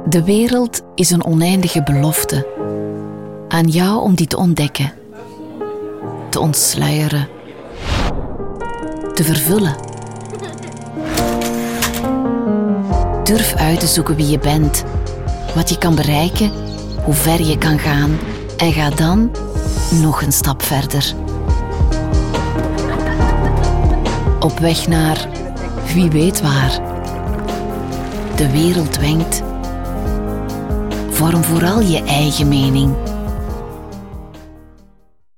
De wereld is een oneindige belofte. Aan jou om die te ontdekken, te ontsluieren, te vervullen. Durf uit te zoeken wie je bent, wat je kan bereiken, hoe ver je kan gaan en ga dan nog een stap verder. Op weg naar wie weet waar. De wereld wenkt. Vorm vooral je eigen mening.